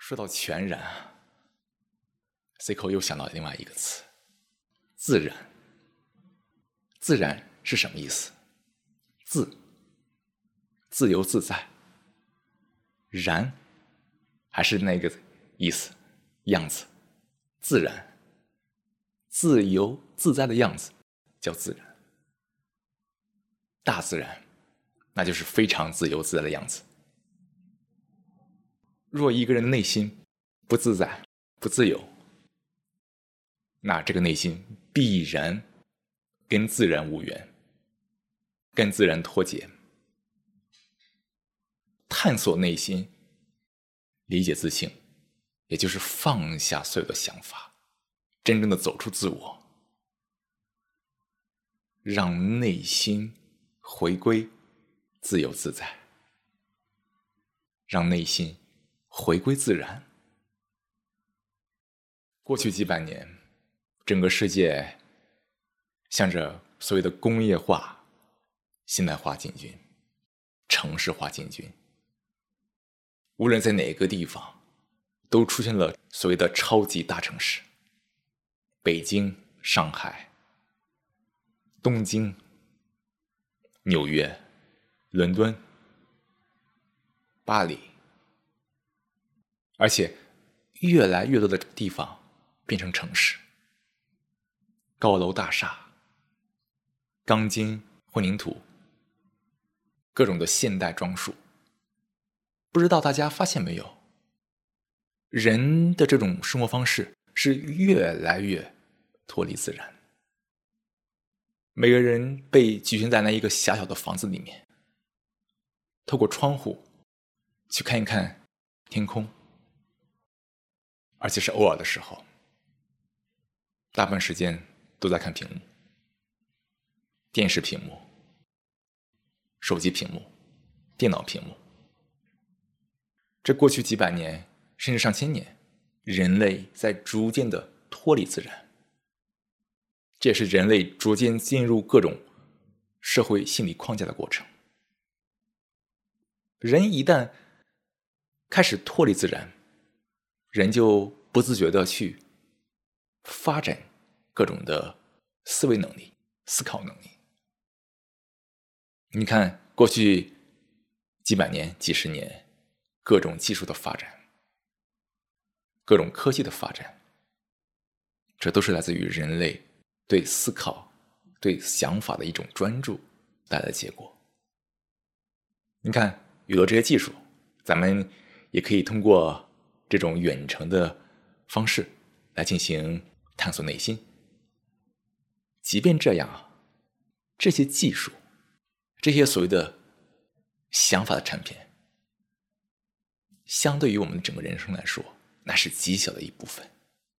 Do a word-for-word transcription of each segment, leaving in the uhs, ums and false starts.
说到全然啊 ，C 口又想到另外一个词，自然。自然是什么意思？自，自由自在。然，还是那个意思，样子。自然，自由自在的样子叫自然。大自然，那就是非常自由自在的样子。若一个人的内心不自在、不自由，那这个内心必然跟自然无缘，跟自然脱节。探索内心，理解自性，也就是放下所有的想法，真正的走出自我，让内心回归自由自在，让内心回归自然。过去几百年，整个世界向着所谓的工业化、现代化进军，城市化进军。无论在哪个地方，都出现了所谓的超级大城市，北京、上海、东京、纽约、伦敦、巴黎，而且越来越多的地方变成城市，高楼大厦、钢筋混凝土，各种的现代装束。不知道大家发现没有，人的这种生活方式是越来越脱离自然。每个人被局限在那一个狭小的房子里面，透过窗户去看一看天空，而且是偶尔的时候，大部分时间都在看屏幕，电视屏幕、手机屏幕、电脑屏幕。这过去几百年甚至上千年，人类在逐渐的脱离自然，这也是人类逐渐进入各种社会心理框架的过程。人一旦开始脱离自然，人就不自觉的去发展各种的思维能力、思考能力。你看过去几百年、几十年，各种技术的发展，各种科技的发展，这都是来自于人类对思考、对想法的一种专注带来的结果。你看，有了这些技术，咱们也可以通过这种远程的方式来进行探索内心。即便这样，这些技术，这些所谓的想法的产品，相对于我们整个人生来说，那是极小的一部分。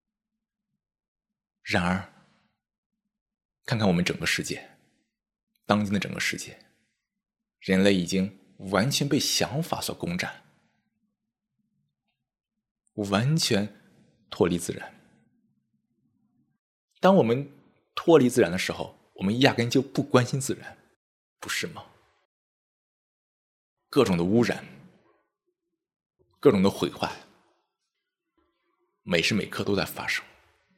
然而，看看我们整个世界，当今的整个世界，人类已经完全被想法所攻占，完全脱离自然。当我们脱离自然的时候，我们压根就不关心自然，不是吗？各种的污染，各种的毁坏，每时每刻都在发生。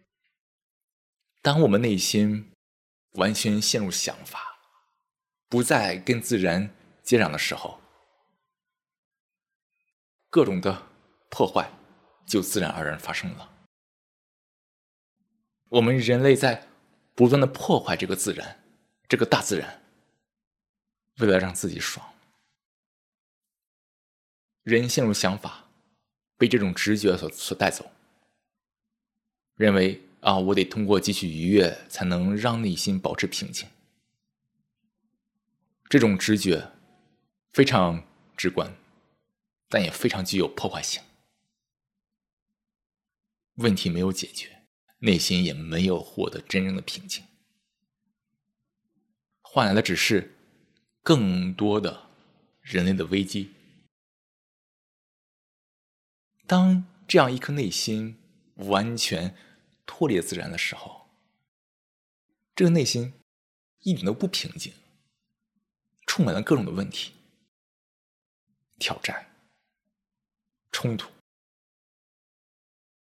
当我们内心完全陷入想法，不再跟自然接壤的时候，各种的破坏就自然而然发生了。我们人类在不断的破坏这个自然，这个大自然，为了让自己爽。人陷入想法，被这种直觉所所带走，认为啊，我得通过汲取愉悦才能让内心保持平静。这种直觉非常直观，但也非常具有破坏性。问题没有解决，内心也没有获得真正的平静，换来的只是更多的人类的危机。当这样一颗内心完全脱离了自然的时候，这个内心一点都不平静，充满了各种的问题、挑战、冲突，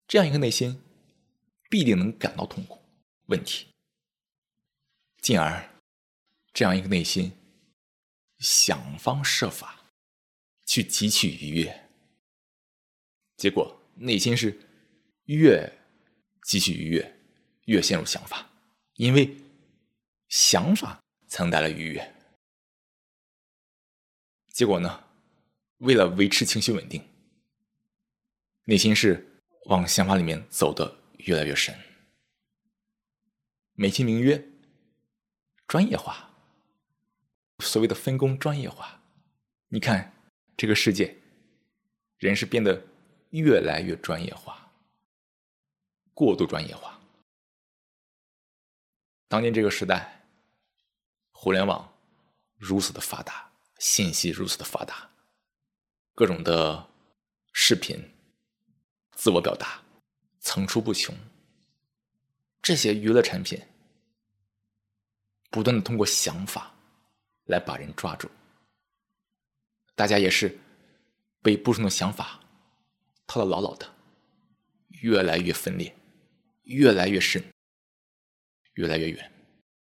这样一个内心必定能感到痛苦、问题，进而这样一个内心想方设法去汲取愉悦，结果内心是越汲取愉悦越陷入想法，因为想法才能带来愉悦。结果呢，为了维持情绪稳定，内心是往想法里面走得越来越深，美其名曰专业化，所谓的分工专业化。你看这个世界，人是变得越来越专业化，过度专业化。当今这个时代，互联网如此的发达，信息如此的发达，各种的视频、自我表达层出不穷，这些娱乐产品不断的通过想法来把人抓住，大家也是被不同的想法套得牢牢的，越来越分裂，越来越深，越来越远。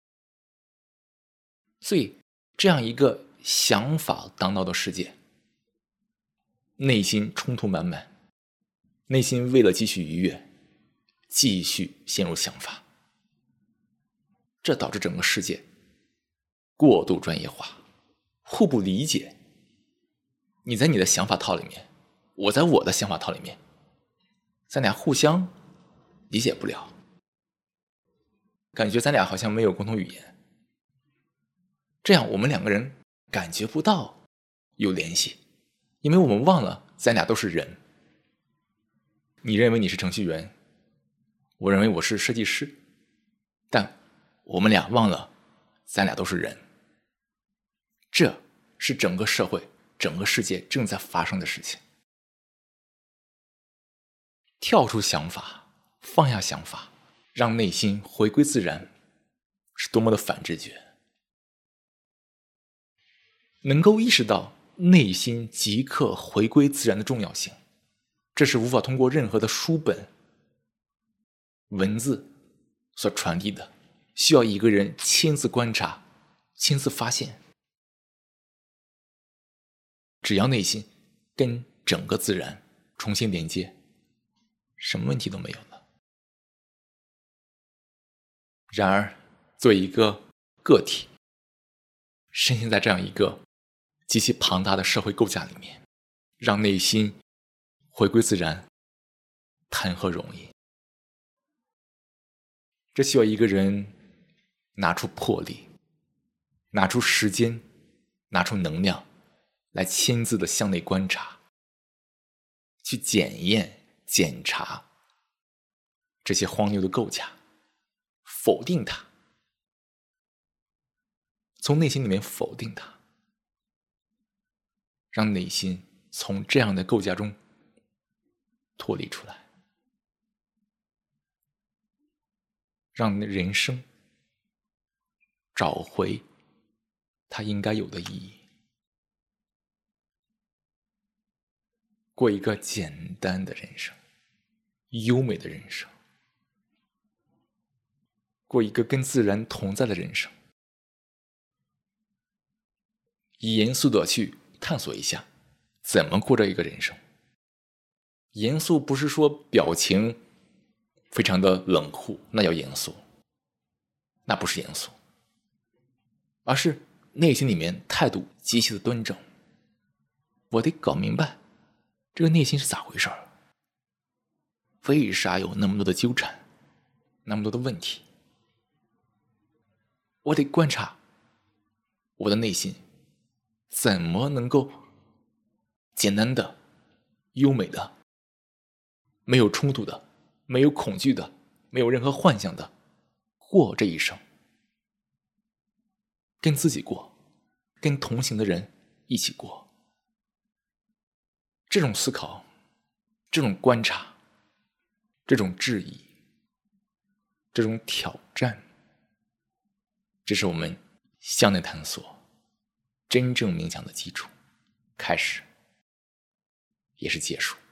所以这样一个想法当道的世界，内心冲突满满，内心为了继续愉悦，继续陷入想法，这导致整个世界过度专业化，互不理解。你在你的想法套里面，我在我的想法套里面，咱俩互相理解不了，感觉咱俩好像没有共同语言，这样我们两个人感觉不到有联系，因为我们忘了咱俩都是人。你认为你是程序员，我认为我是设计师，但我们俩忘了咱俩都是人。这是整个社会、整个世界正在发生的事情。跳出想法，放下想法，让内心回归自然，是多么的反直觉。能够意识到内心即刻回归自然的重要性，这是无法通过任何的书本、文字所传递的，需要一个人亲自观察、亲自发现。只要内心跟整个自然重新连接，什么问题都没有了。然而，作为一个个体，深陷在这样一个极其庞大的社会构架里面，让内心回归自然，谈何容易？这需要一个人拿出魄力，拿出时间，拿出能量，来亲自的向内观察，去检验、检查这些荒谬的构架，否定它，从内心里面否定它，让内心从这样的构架中脱离出来，让人生找回它应该有的意义，过一个简单的人生，优美的人生，过一个跟自然同在的人生，严肃的去探索一下怎么过这一个人生。严肃不是说表情非常的冷酷，那叫严肃，那不是严肃，而是内心里面态度极其的端正。我得搞明白这个内心是咋回事儿，为啥有那么多的纠缠，那么多的问题？我得观察我的内心怎么能够简单的、优美的、没有冲突的、没有恐惧的、没有任何幻想的过这一生，跟自己过，跟同行的人一起过。这种思考，这种观察，这种质疑，这种挑战，这是我们向内探索真正冥想的基础，开始也是结束。